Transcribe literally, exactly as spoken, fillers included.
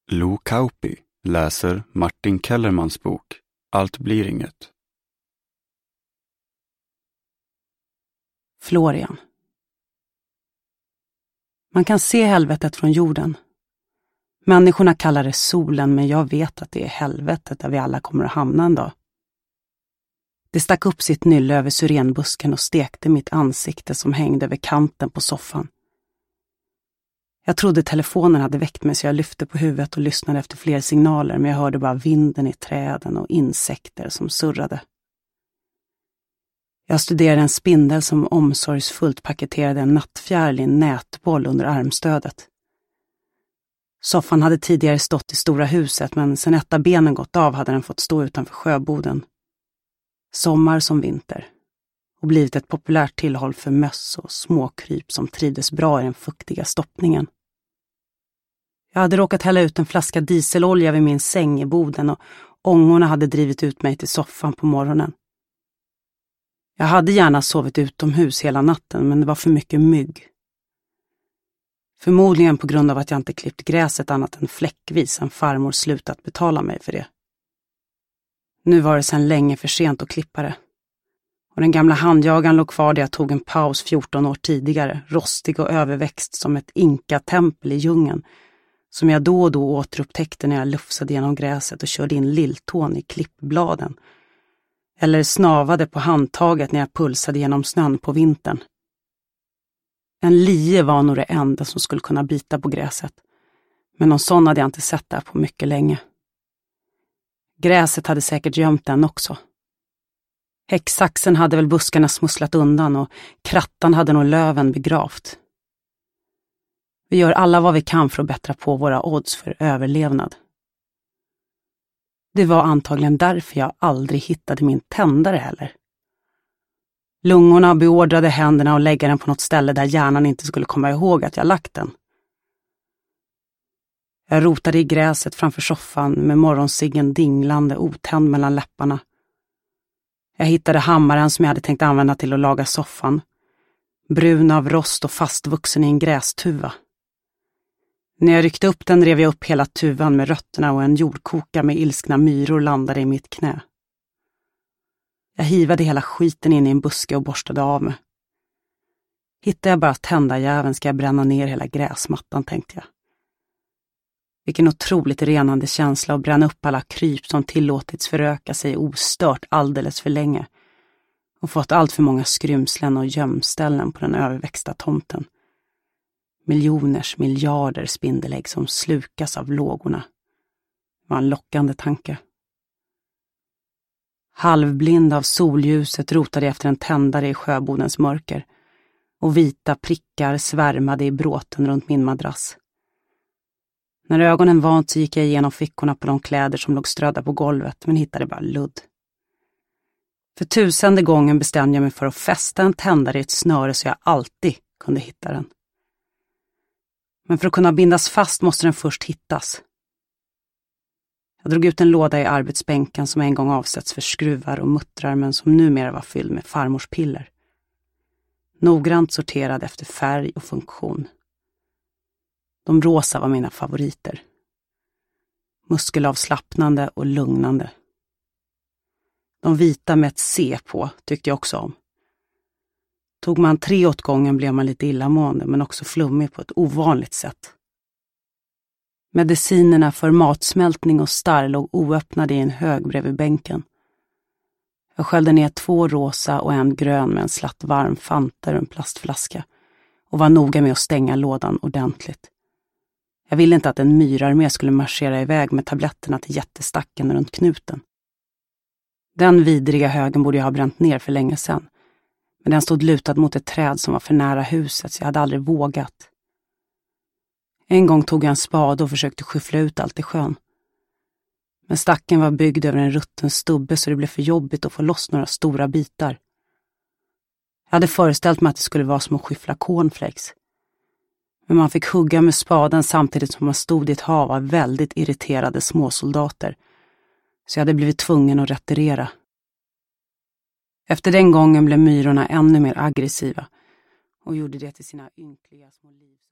Lo Kauppi läser Martin Kellermans bok Allt blir inget. Florian. Man kan se helvetet från jorden. Människorna kallar det solen, men jag vet att det är helvetet där vi alla kommer att hamna en dag. Det stack upp sitt nylle över syrenbusken och stekte mitt ansikte som hängde över kanten på soffan. Jag trodde telefonen hade väckt mig så jag lyfte på huvudet och lyssnade efter fler signaler, men jag hörde bara vinden i träden och insekter som surrade. Jag studerade en spindel som omsorgsfullt paketerade en nattfjäril i en nätboll under armstödet. Soffan hade tidigare stått i stora huset, men sen ett av benen gått av hade den fått stå utanför sjöboden. Sommar som vinter. Och blivit ett populärt tillhåll för möss och småkryp som trivdes bra i den fuktiga stoppningen. Jag hade råkat hälla ut en flaska dieselolja vid min säng i boden och ångorna hade drivit ut mig till soffan på morgonen. Jag hade gärna sovit utomhus hela natten, men det var för mycket mygg. Förmodligen på grund av att jag inte klippt gräset annat än fläckvis sen farmor slutat betala mig för det. Nu var det sedan länge för sent att klippa det. Och den gamla handjagaren låg kvar där jag tog en paus fjorton år tidigare, rostig och överväxt som ett inka-tempel i djungeln, som jag då och då återupptäckte när jag lufsade genom gräset och körde in lilltån i klippbladen. Eller snavade på handtaget när jag pulsade genom snön på vintern. En lie var nog det enda som skulle kunna bita på gräset. Men någon sån hade jag inte sett där på mycket länge. Gräset hade säkert gömt den också. Häcksaxen hade väl buskarna smusslat undan och krattan hade nog löven begravt. Vi gör alla vad vi kan för att bättra på våra odds för överlevnad. Det var antagligen därför jag aldrig hittade min tändare heller. Lungorna beordrade händerna att lägga den på något ställe där hjärnan inte skulle komma ihåg att jag lagt den. Jag rotade i gräset framför soffan med morgonsiggen dinglande otänd mellan läpparna. Jag hittade hammaren som jag hade tänkt använda till att laga soffan. Brun av rost och fastvuxen i en grästuva. När jag ryckte upp den rev jag upp hela tuvan med rötterna och en jordkoka med ilskna myror landade i mitt knä. Jag hivade hela skiten in i en buske och borstade av mig. Hittar jag bara tändarjäveln ska jag bränna ner hela gräsmattan, tänkte jag. Vilken otroligt renande känsla att bränna upp alla kryp som tillåtits föröka sig ostört alldeles för länge och fått allt för många skrymslen och gömställen på den överväxta tomten. Miljoners, miljarder spindelägg som slukas av lågorna. Det var en lockande tanke. Halvblind av solljuset rotade jag efter en tändare i sjöbodens mörker och vita prickar svärmade i bråten runt min madrass. När ögonen vant så gick jag igenom fickorna på de kläder som låg strödda på golvet, men hittade bara ludd. För tusende gången bestämde jag mig för att fästa en tändare i ett snöre så jag alltid kunde hitta den. Men för att kunna bindas fast måste den först hittas. Jag drog ut en låda i arbetsbänken som en gång avsätts för skruvar och muttrar men som numera var fylld med farmors piller. Noggrant sorterad efter färg och funktion. De rosa var mina favoriter. Muskelavslappnande och lugnande. De vita med ett C på tyckte jag också om. Tog man tre åt gången blev man lite illamående men också flummig på ett ovanligt sätt. Medicinerna för matsmältning och starr låg oöppnade i en hög bredvid bänken. Jag sköljde ner två rosa och en grön med en slatt varm Fanta ur en plastflaska och var noga med att stänga lådan ordentligt. Jag ville inte att en myrarmé skulle marschera iväg med tabletterna till jättestacken runt knuten. Den vidriga högen borde jag ha bränt ner för länge sedan. Men den stod lutad mot ett träd som var för nära huset så jag hade aldrig vågat. En gång tog jag en spade och försökte skyffla ut allt i sjön. Men stacken var byggd över en rutten stubbe så det blev för jobbigt att få loss några stora bitar. Jag hade föreställt mig att det skulle vara som att skyffla cornflakes. Men man fick hugga med spaden samtidigt som man stod i ett hav av väldigt irriterade småsoldater. Så jag hade blivit tvungen att retirera. Efter den gången blev myrorna ännu mer aggressiva och gjorde det till sina ynkliga små liv.